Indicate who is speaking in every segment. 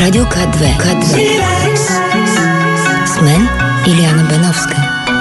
Speaker 1: Радио К2. С мен Илияна Беновска.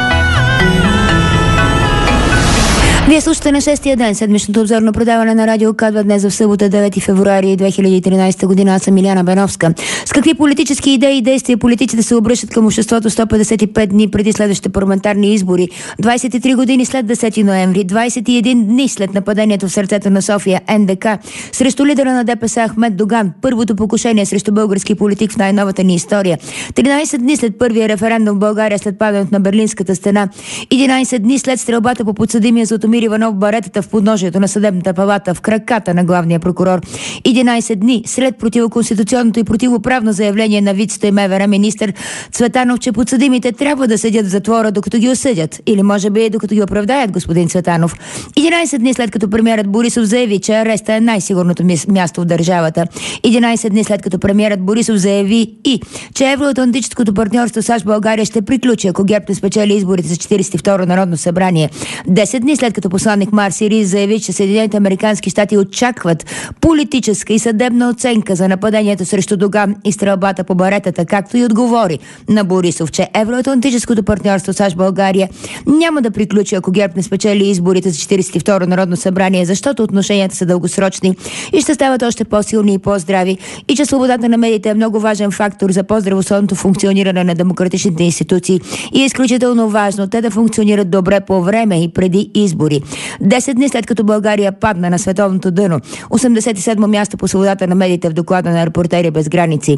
Speaker 1: Вие слушате на 6-тия ден седмичното обзорно предаване на Радио К2 днес в събота, 9 февруари 2013 година. Аз съм Илияна Беновска. С какви политически идеи и действия политиците се обръщат към обществото 155 дни преди следващите парламентарни избори? 23 години след 10 ноември, 21 дни след нападението в сърцето на София, НДК, срещу лидера на ДПС Ахмед Доган, първото покушение срещу български политик в най-новата ни история. 13 дни след първия референдум в България след падането на Берлинската стена. 11 дни след стрелбата по подсъдимия Златомир Иванов баретата в подножието на съдебната палата в краката на главния прокурор. 11 дни след противоконституционното и противоправно заявление на вицето и МВР министър Цветанов, че подсъдимите трябва да седят в затвора докато ги осъдят. Или може би докато ги оправдаят, господин Цветанов. 11 дни след като премиерът Борисов заяви, че ареста е най-сигурното място в държавата. 11 дни след като премиерът Борисов заяви и, че евроатлантическото партньорство САЩ-България ще приключи, ако ГЕРБ не спечели изборите за 42-ро Народно събрание. 10 дни след като посланник Марси Рис заяви, че Съединените американски щати очакват политическа и съдебна оценка за нападението срещу Доган и стрелбата по баретата, както и отговори на Борисов, че евроатлантическото партньорство САЩ-България няма да приключи, ако ГЕРБ не спечели изборите за 42-ро Народно събрание, защото отношенията са дългосрочни и ще стават още по-силни и по-здрави, и че свободата на медиите е много важен фактор за по-здравословното функциониране на демократичните институции и е изключително важно те да функционират добре по време и преди избори. 10 дни след като България падна на световното дъно, 87-мо място по свободата на медиите в доклада на Репортери без граници.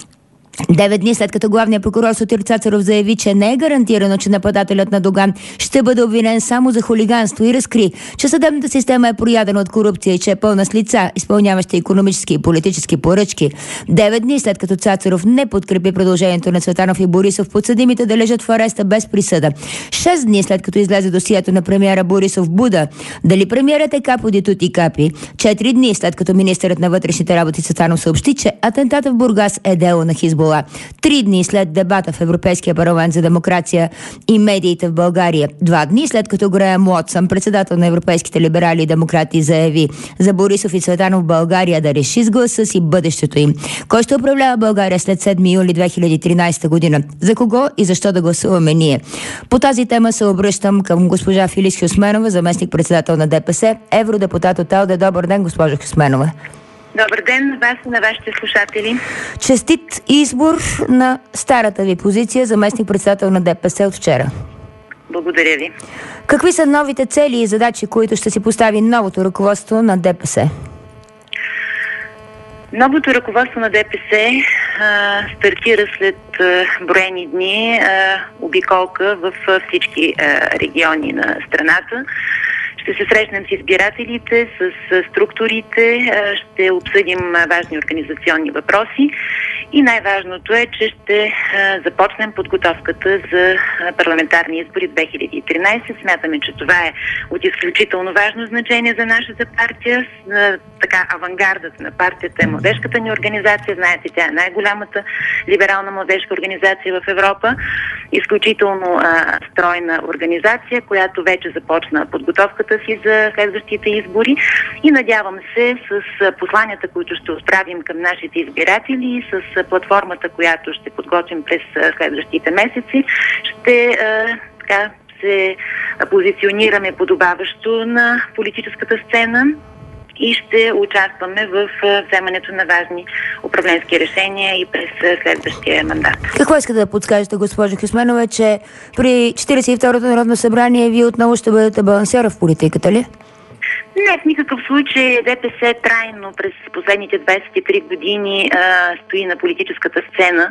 Speaker 1: 9 дни след като главният прокурор Сотир Цацаров заяви, че не е гарантирано, че нападателят на Доган ще бъде обвинен само за хулиганство, и разкри, че съдебната система е проядена от корупция и че е пълна с лица, изпълняващи икономически и политически поръчки. 9 дни след като Цацаров не подкрепи предложението на Цветанов и Борисов подсъдимите да лежат в ареста без присъда. 6 дни след като излезе досието на премиера Борисов Буда, дали премиерът е капо ди тути капи. 4 дни след като министърът на вътрешните работи Цветанов съобщи, че атентата в Бургас е дело на Хизбула. 3 дни след дебата в Европейския парламент за демокрация и медиите в България. 2 дни след като Греъм Уотсън, председател на европейските либерали и демократи, заяви за Борисов и Цветанов в България да реши с гласа си бъдещето им. Кой ще управлява България след 7 юли 2013 година? За кого и защо да гласуваме ние? По тази тема се обръщам към госпожа Филис Хюсменова, заместник-председател на ДПС, евродепутат от АЛДЕ. Добър ден, госпожа Хюсменова.
Speaker 2: Добър ден на вас и на вашите слушатели.
Speaker 1: Честит избор на старата ви позиция, заместник-председател на ДПС от вчера.
Speaker 2: Благодаря ви.
Speaker 1: Какви са новите цели и задачи, които ще си постави новото ръководство на ДПС?
Speaker 2: Новото ръководство на ДПС стартира след броени дни обиколка в всички региони на страната. Ще се срещнем с избирателите, с структурите, ще обсъдим важни организационни въпроси и най-важното е, че ще започнем подготовката за парламентарни избори в 2013. Смятаме, че това е от изключително важно значение за нашата партия. Така, авангардът на партията е младежката ни организация. Знаете, тя е най-голямата либерална младежка организация в Европа. Изключително стройна организация, която вече започна подготовката си за следващите избори и надявам се с посланията, които ще отправим към нашите избиратели и с платформата, която ще подготвим през следващите месеци, ще се позиционираме подобаващо на политическата сцена и ще участваме в вземането на важни управленски решения и през следващия мандат.
Speaker 1: Какво искате да подскажете, госпожа Хюсменова, че при 42-то Народно събрание вие отново ще бъдете балансера в политиката ли?
Speaker 2: Не, в никакъв случай. ДПС трайно през последните 23 години стои на политическата сцена.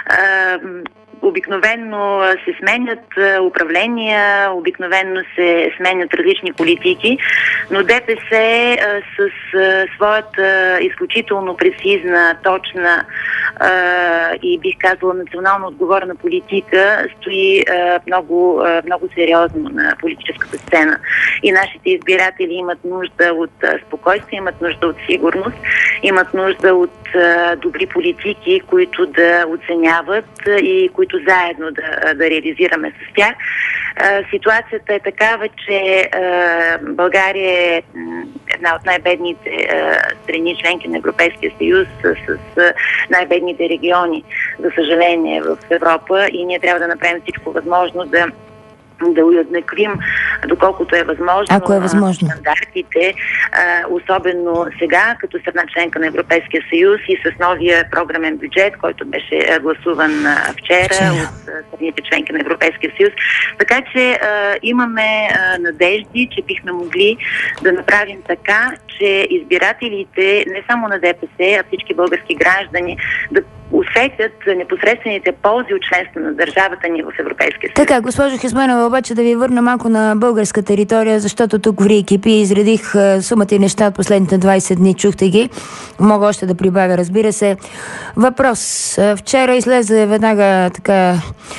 Speaker 2: Обикновенно се сменят управления, обикновенно се сменят различни политики, но ДПС с своята изключително прецизна, точна и бих казала национално отговорна политика стои много сериозно на политическата сцена. И нашите избиратели имат нужда от спокойствие, имат нужда от сигурност, имат нужда от добри политики, които да оценяват и които заедно да реализираме с тях. Ситуацията е такава, че България е една от най-бедните страни, членки на Европейския съюз, с най-бедните региони, за съжаление, в Европа, и ние трябва да направим всичко възможно да уеднаквим, доколкото е възможно,
Speaker 1: ако е възможно,
Speaker 2: стандартите, особено сега, като страна членка на Европейския съюз и с новия програмен бюджет, който беше гласуван вчера от страните членки на Европейския съюз. Така че имаме надежди, че бихме могли да направим така, че избирателите, не само на ДПС, а всички български граждани, да усетят непосредствените ползи от членство на държавата ни в Европейския съюз.
Speaker 1: Така, госпожо Хисменова, обаче да ви върна малко на българска територия, защото тук в екипи изредих сумата и неща от последните 20 дни, чухте ги. Мога още да прибавя, разбира се. Въпрос. Вчера излезе веднага така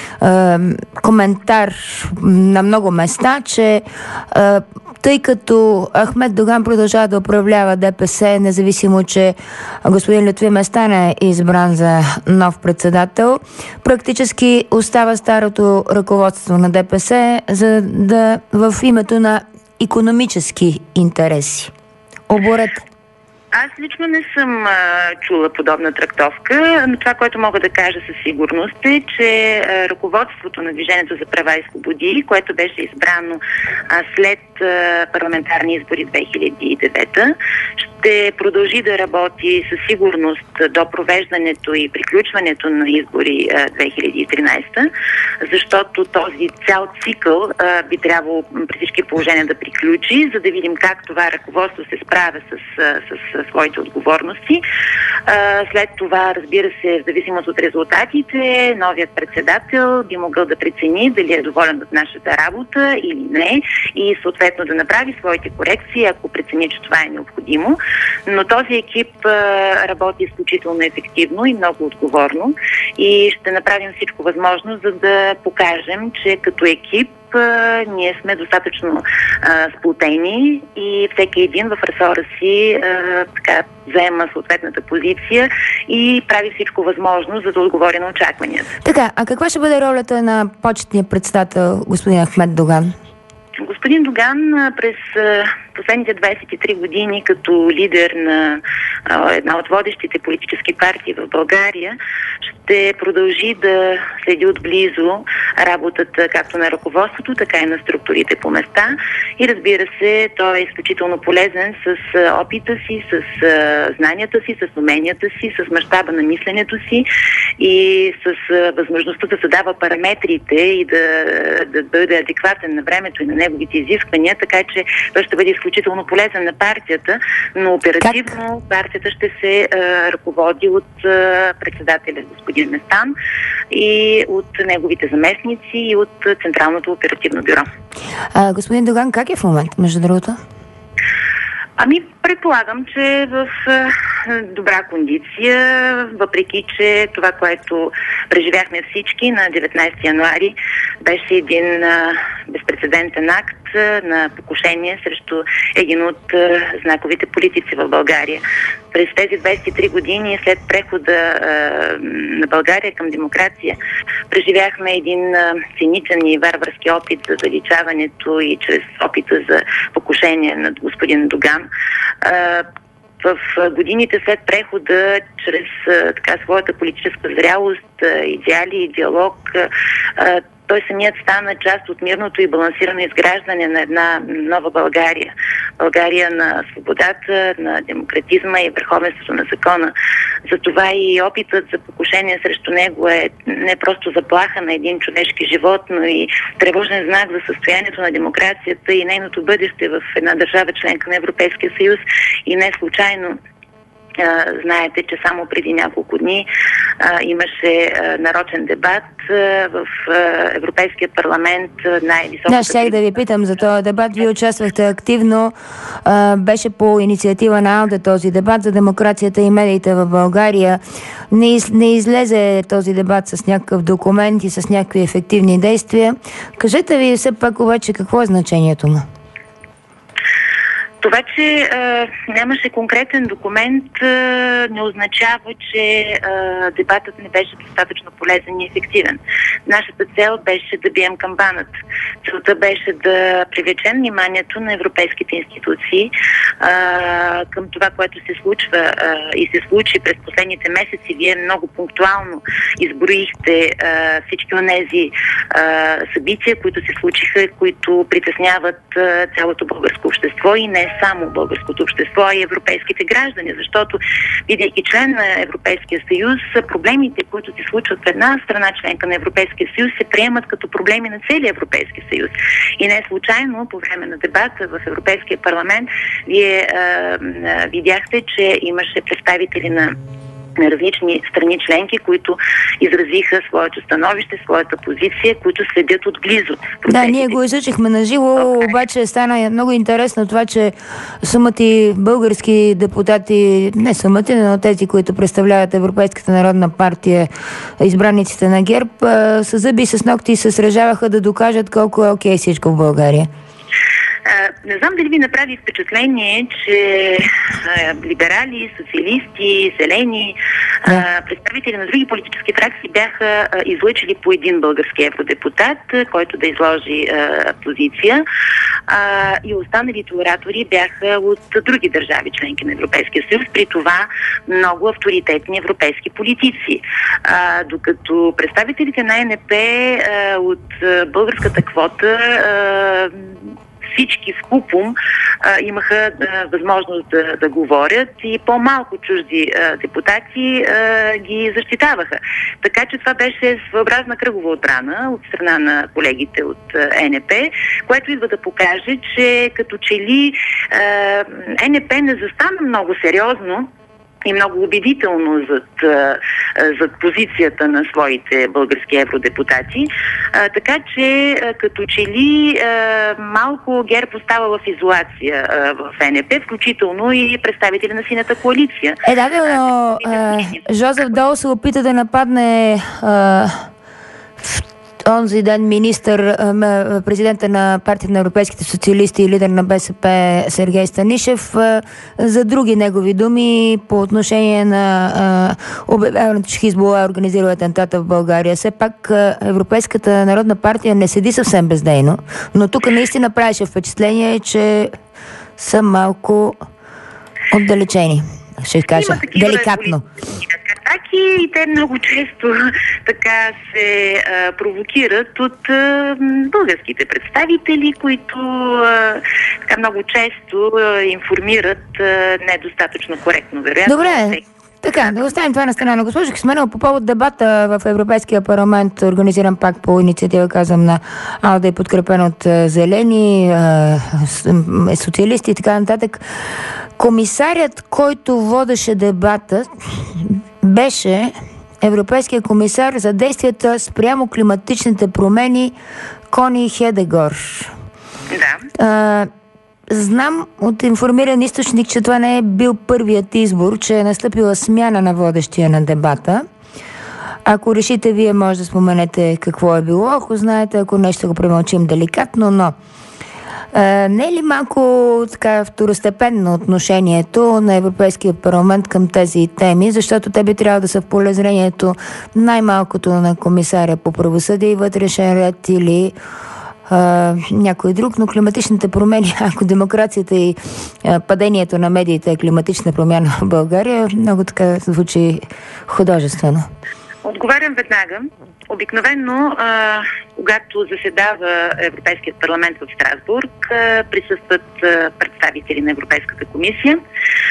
Speaker 1: коментар на много места, че тъй като Ахмед Доган продължава да управлява ДПС, независимо, че господин Лютви Местан е избран за нов председател, практически остава старото ръководство на ДПС в името на икономически интереси. Оборете.
Speaker 2: Аз лично не съм чула подобна трактовка, но това, което мога да кажа със сигурност е, че ръководството на Движението за права и свободи, което беше избрано след парламентарни избори 2009, ще продължи да работи със сигурност до провеждането и приключването на избори 2013, защото този цял цикъл би трябвало при всички положения да приключи, за да видим как това ръководство се справя с своите отговорности. След това, разбира се, в зависимост от резултатите, новият председател би могъл да прецени дали е доволен от нашата работа или не и съответно да направи своите корекции, ако прецени, че това е необходимо. Но този екип работи изключително ефективно и много отговорно и ще направим всичко възможно, за да покажем, че като екип ние сме достатъчно сплотени и всеки един в ресора си заема съответната позиция и прави всичко възможно, за да отговори на очакванията.
Speaker 1: Така, а каква ще бъде ролята на почетния председател господин Ахмед Доган?
Speaker 2: Господин Доган през последните 23 години като лидер на една от водещите политически партии в България ще продължи да следи отблизо работата както на ръководството, така и на структурите по места. И разбира се, той е изключително полезен с опита си, с знанията си, с уменията си, с мащаба на мисленето си и с възможността да задава параметрите и да бъде адекватен на времето и на неговите изисквания, така че той ще бъде изключително полезен на партията, но оперативно партията ще се ръководи от председателя господин Местан и от неговите заместници и от Централното оперативно бюро.
Speaker 1: Господин Доган, как е в момента, между другото?
Speaker 2: Предполагам, че е в добра кондиция, въпреки че това, което преживяхме всички на 19 януари, беше един безпрецедентен акт на покушение срещу един от знаковите политици в България. През тези 23 години след прехода на България към демокрация преживяхме един циничен и варварски опит за заличаването и чрез опита за покушение на господин Доган. В годините след прехода, чрез своята политическа зрялост, идеали и диалог, той самият стана част от мирното и балансирано изграждане на една нова България. България на свободата, на демократизма и върховенството на закона. Затова и опитът за покушение срещу него е не просто заплаха на един човешки живот, но и тревожен знак за състоянието на демокрацията и нейното бъдеще в една държава членка на Европейския съюз. И не случайно знаете, че само преди няколко дни имаше нарочен дебат в Европейския парламент, най-високата...
Speaker 1: Да, щях да ви питам за този дебат. Вие участвахте активно. Беше по инициатива на АЛДЕ този дебат за демокрацията и медиите в България. Не излезе този дебат с някакъв документ и с някакви ефективни действия. Кажете ви все пак обаче какво е значението му?
Speaker 2: Това, че нямаше конкретен документ, не означава, че дебатът не беше достатъчно полезен и ефективен. Нашата цел беше да бием камбанът. Целта беше да привлечем вниманието на европейските институции към това, което се случва и се случи през последните месеци. Вие много пунктуално изброихте всички онези събития, които се случиха, които притесняват цялото българско общество и не само българското общество, а и европейските граждани, защото, бидейки член на Европейския съюз, проблемите, които се случват в една страна членка на Европейския съюз, се приемат като проблеми на целия Европейски съюз. И не случайно по време на дебата в Европейския парламент вие видяхте, че имаше представители на различни страни членки, които изразиха своето становище, своята позиция, които следят отблизо.
Speaker 1: Да, ние го изучихме на живо, обаче стана много интересно това, че самати български депутати, не самати, но тези, които представляват Европейската народна партия, избраниците на ГЕРБ, с зъби и с ногти се сражаваха да докажат колко е окей всичко в България.
Speaker 2: Не знам дали ви направи впечатление, че либерали, социалисти, зелени, представители на други политически фракции бяха излъчили по един български евродепутат, който да изложи позиция, и останалите оратори бяха от други държави, членки на Европейския съюз, при това много авторитетни европейски политици. Докато представителите на ЕНП от българската квота всички вкупом имаха възможност да говорят и по-малко чужди депутати ги защитаваха. Така че това беше своеобразна кръгова отбрана от страна на колегите от ЕНП, което идва да покаже, че като че ли ЕНП не застана много сериозно и много убедително зад позицията на своите български евродепутати. Така че като че ли малко ГЕРБ остава в изолация в ЕНП, включително и представители на Синята коалиция.
Speaker 1: Но Жозеф Дол се опита да нападне онзи ден президента на партията на европейските социалисти и лидер на БСП Сергей Станишев за други негови думи по отношение на обявяването, че Хизбула организира атентата в България. Все пак Европейската народна партия не седи съвсем бездейно, но тук наистина правеше впечатление, че са малко отдалечени. Ще кажа деликатно.
Speaker 2: И те много често така се провокират от българските представители, които така много често информират недостатъчно коректно, вероятно.
Speaker 1: Добре. Така, да оставим това на страна. Но госпожо Кисменова, по повод дебата в Европейския парламент, организиран пак по инициатива, казвам, на АЛДЕ и подкрепен от зелени, социалисти и така нататък, комисарят, който водеше дебата, беше Европейския комисар за действията спрямо климатичните промени Кони Хедегор.
Speaker 2: Да.
Speaker 1: Знам от информиран източник, че това не е бил първият избор, че е настъпила смяна на водещия на дебата. Ако решите, вие може да споменете какво е било. Ако знаете, ако не, ще го премълчим деликатно, но не е ли малко така второстепенно отношението на Европейския парламент към тези теми, защото те би трябвало да са в полезрението най-малкото на комисаря по правосъдие и вътрешен ред или някой друг, но климатичните промени, ако демокрацията и падението на медиите е климатична промяна в България, много така звучи художествено.
Speaker 2: Отговарям веднага. Обикновено, когато заседава Европейският парламент в Страсбург, присъстват представители на Европейската комисия.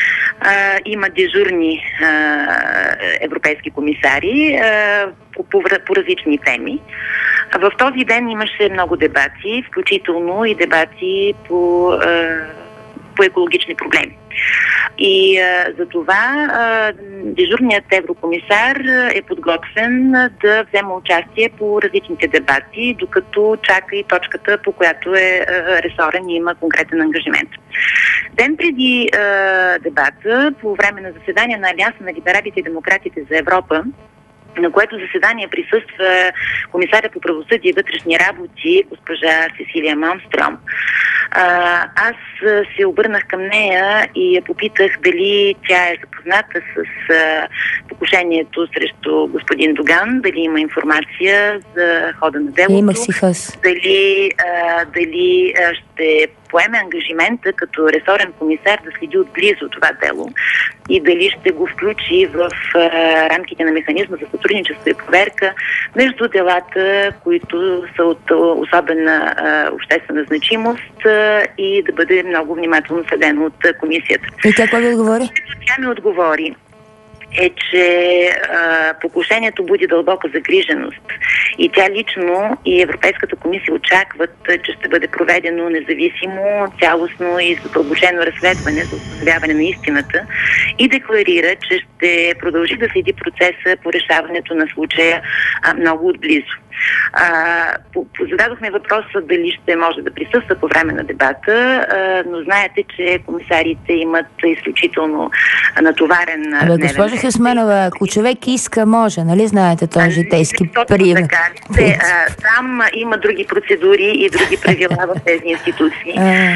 Speaker 2: Има дежурни европейски комисари по различни теми. В този ден имаше много дебати, включително и дебати по екологични проблеми. И за това дежурният еврокомисар е подготвен да взема участие по различните дебати, докато чака и точката, по която е ресорен и има конкретен ангажимент. Ден преди дебата, по време на заседание на Алианса на либералите и демократите за Европа, на което заседание присъства комисаря по правосъдие и вътрешни работи, госпожа Сесилия Малмстром. Аз се обърнах към нея и я попитах дали тя е запозната с покушението срещу господин Доган, дали има информация за хода на делото.
Speaker 1: Имах си хас.
Speaker 2: Дали ще поеме ангажимента като ресорен комисар да следи отблизо това дело и дали ще го включи в рамките на механизма за сътрудничество и проверка между делата, които са от особена обществена значимост и да бъде много внимателно следено от комисията.
Speaker 1: И тя какво ви отговори?
Speaker 2: Тя ми отговори, че покушението буди дълбока загриженост и тя лично и Европейската комисия очакват, че ще бъде проведено независимо, цялостно и задълбочено разследване за установяване на истината и декларира, че ще продължи да следи процеса по решаването на случая много отблизо. Зададохме въпроса дали ще може да присъства по време на дебата, но знаете, че комисарите имат изключително натоварен дневен.
Speaker 1: Госпожа Хюсменова, ако човек иска, може, нали знаете този житейски прием?
Speaker 2: Там има други процедури и други правила в тези институции.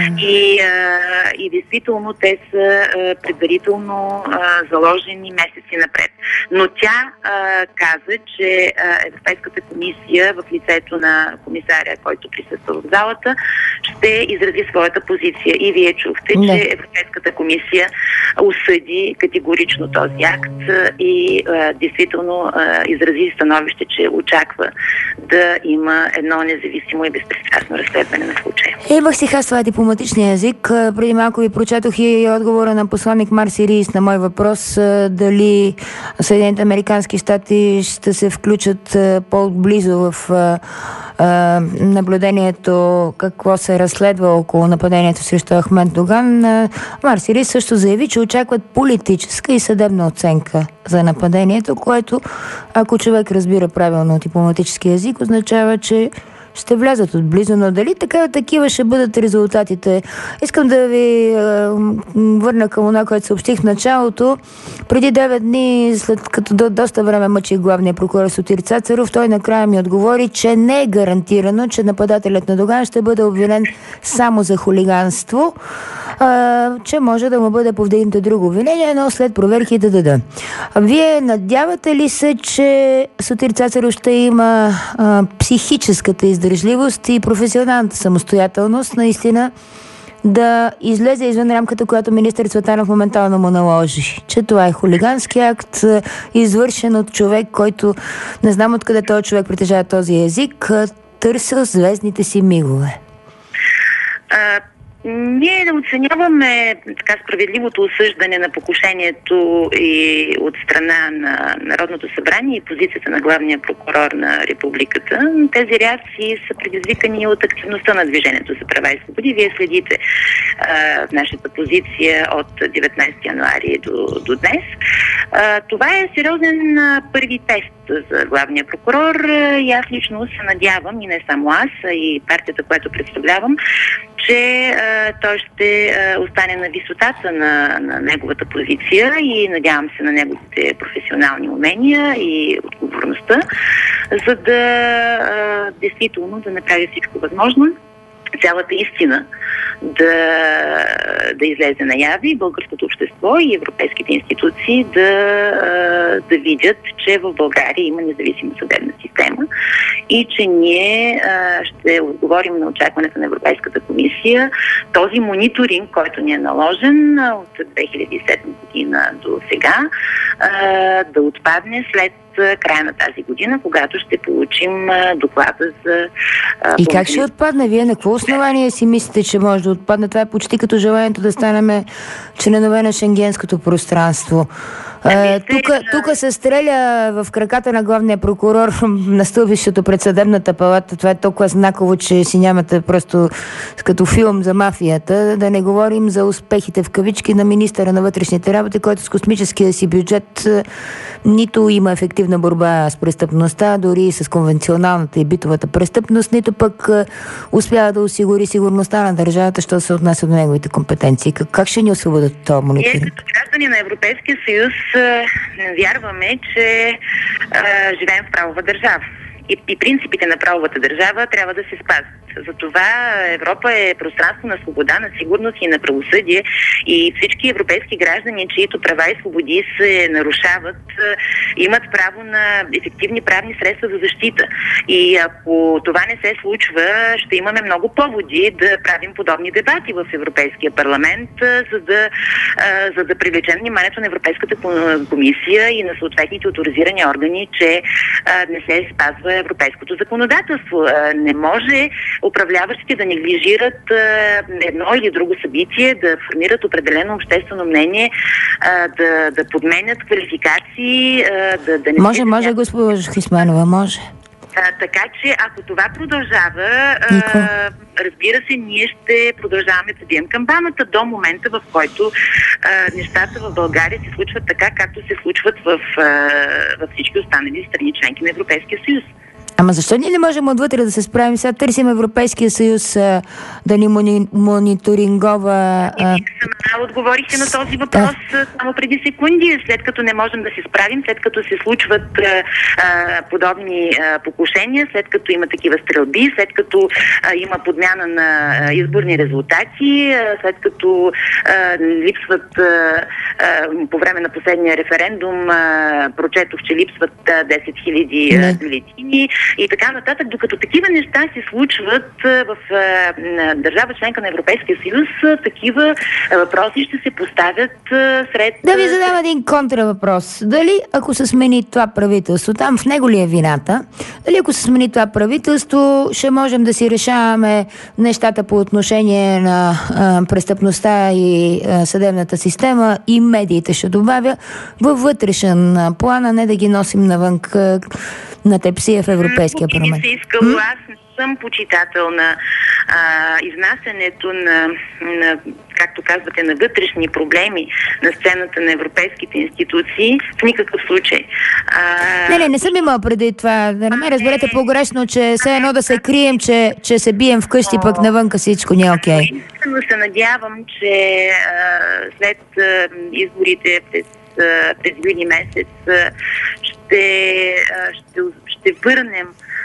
Speaker 2: И действително те са предварително заложени месеци напред. Но тя каза, че Европейската комисия в лицето на комисаря, който присъства в залата, ще изрази своята позиция. И вие чухте, че Европейската комисия осъди категорично този акт и действително изрази становище, че очаква да има едно независимо и безпристрастно разследване на случая.
Speaker 1: Имах си хас, това е дипломатичния език. Преди малко ви прочетох и отговора на посланник Марси Рийс на мой въпрос дали Съединените американски щати ще се включат по-близо в наблюдението какво се разследва около нападението срещу Ахмед Доган. Марси Рийс също заяви, че очакват политическа и съдебна оценка за нападението, което, ако човек разбира правилно дипломатически език, означава, че ще влязат отблизо, но дали такива ще бъдат резултатите? Искам да ви върна към това, което съобщих в началото. Преди 9 дни, след като доста време мъчи главния прокурор Сотир Цацаров, той накрая ми отговори, че не е гарантирано, че нападателят на Доган ще бъде обвинен само за хулиганство, че може да му бъде повдигнато друго обвинение, но след проверки ДДД. Вие надявате ли се, че Сотир Цацаров ще има психическата издържливост и професионалната самостоятелност наистина да излезе извън рамката, която министър Цветанов моментално му наложи? Че това е хулигански акт, извършен от човек, който не знам откъде този човек притежава този език, търсил звездните си мигове.
Speaker 2: Ние не оценяваме така справедливото осъждане на покушението и от страна на Народното събрание и позицията на главния прокурор на републиката. Тези реакции са предизвикани от активността на Движението за права и свободи. Вие следите нашата позиция от 19 януари до днес. Това е сериозен първи тест за главния прокурор и аз лично се надявам, и не само аз, а и партията, която представлявам, че той ще остане на висотата на неговата позиция и надявам се на неговите професионални умения и отговорността, за да действително да направи всичко възможно, цялата истина да излезе наяви, българското общество и европейските институции да видят, че в България има независима съдебна система и че ние ще отговорим на очакването на Европейската комисия. Този мониторинг, който ни е наложен от 2007 година до сега, да отпадне след края на тази година, когато ще получим доклада за...
Speaker 1: И как ще отпадне? Вие на какво основание си мислите, че може да отпадне? Това е почти като желанието да станем членове на шенгенското пространство. Тук се стреля в краката на главния прокурор на стълбището пред съдебната палата. Това е толкова знаково, че си нямате просто като филм за мафията. Да не говорим за успехите в кавички на министъра на вътрешните работи, който с космическия си бюджет нито има ефективна борба с престъпността, дори и с конвенционалната и битовата престъпност, нито пък успява да осигури сигурността на държавата, що се отнася до неговите компетенции. Как ще ни освободят това мониторинг?
Speaker 2: Ние като граждани на Европейския съюз вярваме, че живеем в правова държава и принципите на правовата държава трябва да се спазват. Затова Европа е пространство на свобода, на сигурност и на правосъдие и всички европейски граждани, чието права и свободи се нарушават, имат право на ефективни правни средства за защита. И ако това не се случва, ще имаме много поводи да правим подобни дебати в Европейския парламент, за да привлечем вниманието на Европейската комисия и на съответните оторизирани органи, че не се спазва европейското законодателство. Не може управляващите да неглижират едно или друго събитие, да формират определено обществено мнение, да подменят квалификации, да не...
Speaker 1: Може, госпожо Хисманова, може.
Speaker 2: Така че, ако това продължава, разбира се, ние ще продължаваме да бием камбаната до момента, в който нещата в България се случват така, както се случват във всички останали страни членки на Европейския съюз.
Speaker 1: Ама защо ние не можем отвътре да се справим? Сега търсим Европейския съюз да ни мониторингова...
Speaker 2: Сама отговорихте на този въпрос само преди секунди. След като не можем да се справим, след като се случват подобни покушения, след като има такива стрелби, след като има подмяна на изборни резултати, след като липсват по време на последния референдум, прочетох, че липсват 10 000 бюлетини и така нататък. Докато такива неща се случват в държава членка на Европейския съюз, такива въпроси ще се поставят сред...
Speaker 1: Да ви задам един контравъпрос. Дали ако се смени това правителство, там в него ли е вината? Дали ако се смени това правителство, ще можем да си решаваме нещата по отношение на престъпността и съдебната система и медиите, ще добавя, във вътрешен план, а не да ги носим навън на тепсия в Европейския парламент.
Speaker 2: Аз не съм почитател на изнасянето на, както казвате, на вътрешни проблеми на сцената на европейските институции в никакъв случай.
Speaker 1: Не съм имала преди това. Да не ме разберете погрешно, че все едно да се крием, че се бием вкъщи, пък навънка всичко не е окей.
Speaker 2: Искрено се надявам, че след изборите през юни месец ще върнем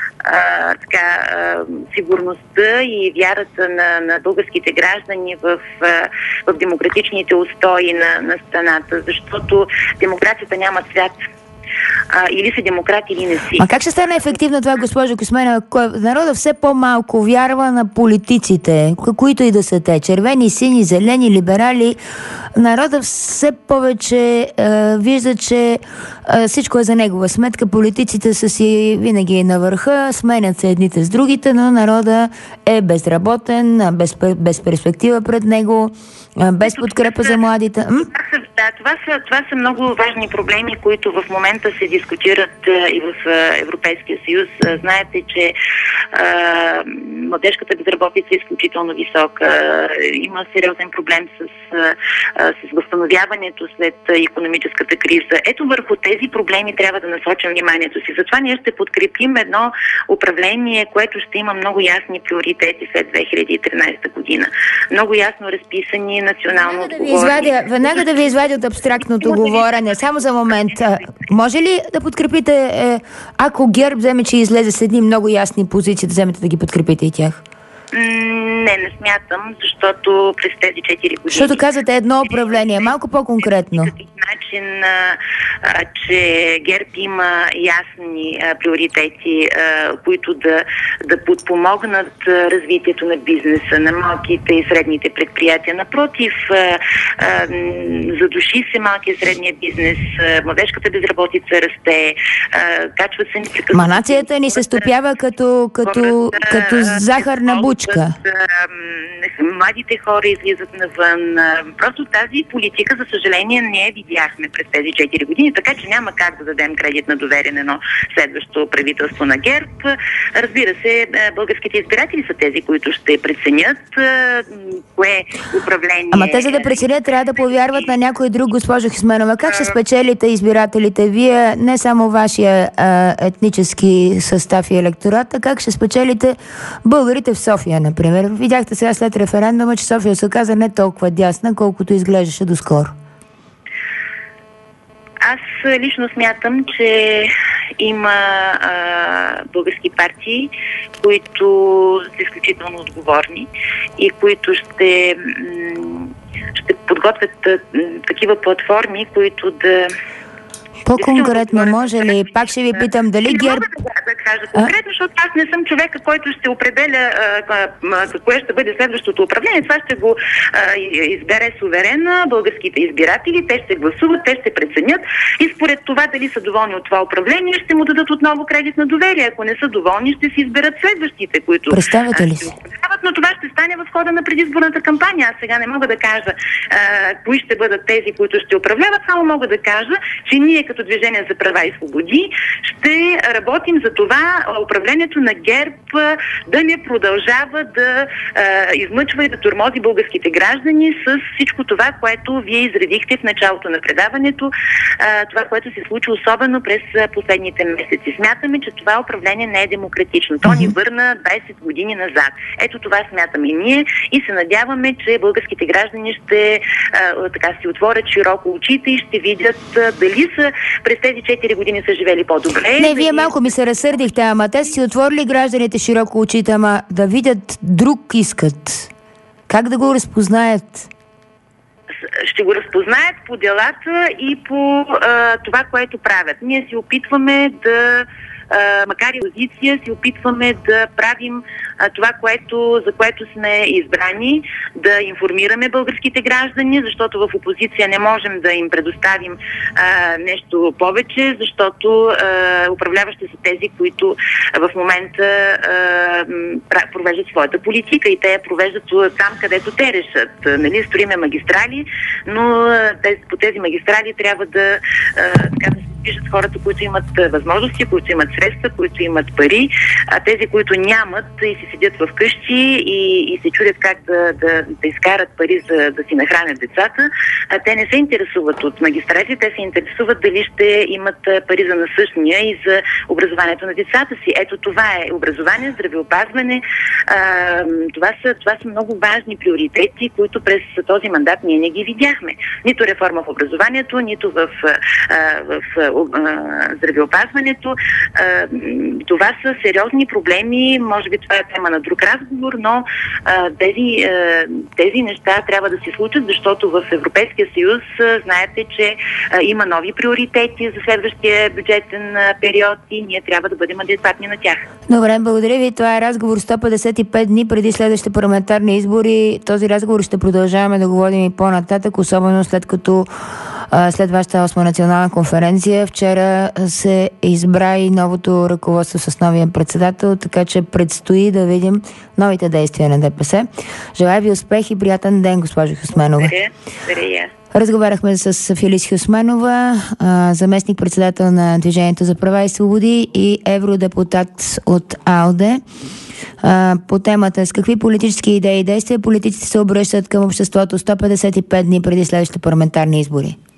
Speaker 2: сигурността и вярата на българските граждани в демократичните устои на страната, защото демокрацията няма цвят. Или си демократ, или не си.
Speaker 1: А как ще стане ефективно това, госпожо Космена? Народа все по-малко вярва на политиците, които и да са те. Червени, сини, зелени, либерали. Народа все повече вижда, че всичко е за негова сметка. Политиците са си винаги на върха, сменят се едните с другите, но народа е безработен, без перспектива пред него, без подкрепа за младите.
Speaker 2: Това са много важни проблеми, които в момента се дискутират и в Европейския съюз. Знаете, че младежката безработица е изключително висока. Има сериозен проблем с възстановяването след икономическата криза. Ето върху тези проблеми трябва да насочим вниманието си. Затова ние ще подкрепим едно управление, което ще има много ясни приоритети след 2013 година. Много ясно разписани, национално отговорни.
Speaker 1: Веднага да ви извадя от абстрактното говорене. Само за момент. Може ли да подкрепите, ако ГЕРБ вземе, че излезе с едни много ясни позиции, да вземете да ги подкрепите и тях?
Speaker 2: Не смятам, защото през тези 4 години...
Speaker 1: Защото казвате едно управление, малко по-конкретно.
Speaker 2: Начин, че ГЕРБ има ясни приоритети, които да подпомогнат развитието на бизнеса, на малките и средните предприятия. Напротив, задуши се малкия и средния бизнес, младежката безработица расте, качват се непрекъснато.
Speaker 1: Ма нацията ни се стопява като захарна бучка.
Speaker 2: Младите хора излизат навън. Просто тази политика, за съжаление, не я видяхме през тези 4 години, така че няма как да дадем кредит на доверие на едно следващо правителство на ГЕРБ. Разбира се, българските избиратели са тези, които ще преценят кое управление...
Speaker 1: Ама те, за да преценят, трябва да повярват на някой друг, госпожо Хисменова. Как ще спечелите избирателите? Вие, не само вашия етнически състав и електорат, а как ще спечелите българите в София, например? Видяхте сега след референдума, че София се оказа не толкова дясна, колкото изглеждаше доскоро.
Speaker 2: Аз лично смятам, че Има български партии, които са изключително отговорни и които ще подготвят такива платформи, които да...
Speaker 1: По-конкретно може ли? Пак ще ви питам дали ГЕРБ...
Speaker 2: Да кажа конкретно, защото аз не съм човека, който ще определя кое ще бъде следващото управление. Това ще го избере суверена българските избиратели. Те ще гласуват, те ще преценят и според това дали са доволни от това управление, ще му дадат отново кредит на доверие. Ако не са доволни, ще си изберат следващите, които...
Speaker 1: Представете ли си?
Speaker 2: Но това ще стане в хода на предизборната кампания. Аз сега не мога да кажа кои ще бъдат тези, които ще управляват, само мога да кажа, че ние като Движение за права и свободи ще работим за това управлението на ГЕРБ да не продължава да измъчва и да тормози българските граждани с всичко това, което вие изредихте в началото на предаването, това, което се случи особено през последните месеци. Смятаме, че това управление не е демократично. То ни върна 20 години назад. Ето това смятаме и ние и се надяваме, че българските граждани ще си отворят широко очите и ще видят дали са през тези 4 години са живели по-добре.
Speaker 1: Не, вие малко ми се разсърдихте, ама те си отворили гражданите широко очите, ама да видят друг искат. Как да го разпознаят?
Speaker 2: Ще го разпознаят по делата и по това, което правят. Ние се опитваме да макар и позиция, се опитваме да правим това, за което сме избрани, да информираме българските граждани, защото в опозиция не можем да им предоставим нещо повече, защото управляващи са тези, които в момента провеждат своята политика и те я провеждат там, където те решат. Нали, строиме магистрали, но по тези магистрали трябва да виждат хората, които имат възможности, които имат средства, които имат пари, а тези, които нямат и си седят в къщи и се чудят как да изкарат пари за да си нахранят децата, те не се интересуват от магистрати, те се интересуват дали ще имат пари за насъщния и за образованието на децата си. Ето това е образование, здравеопазване. Това са много важни приоритети, които през този мандат ние не ги видяхме. Нито реформа в образованието, нито в здравеопазването. Това са сериозни проблеми, може би това е тема на друг разговор, но тези неща трябва да се случат, защото в Европейския съюз знаете, че има нови приоритети за следващия бюджетен период и ние трябва да бъдем адекватни на тях.
Speaker 1: Добре, благодаря ви. Това е разговор 155 дни преди следващите парламентарни избори. Този разговор ще продължаваме да го водим и по-нататък, особено след вашата 8-ма национална конференция. Вчера се избра и новото ръководство с новия председател, така че предстои да видим новите действия на ДПС. Желая ви успех и приятен ден, госпожо Хюсменова.
Speaker 2: Благодаря.
Speaker 1: Разговаряхме с Филис Хюсменова, заместник-председател на Движението за права и свободи и евродепутат от АЛДЕ. По темата с какви политически идеи и действия политиците се обръщат към обществото 155 дни преди следващите парламентарни избори.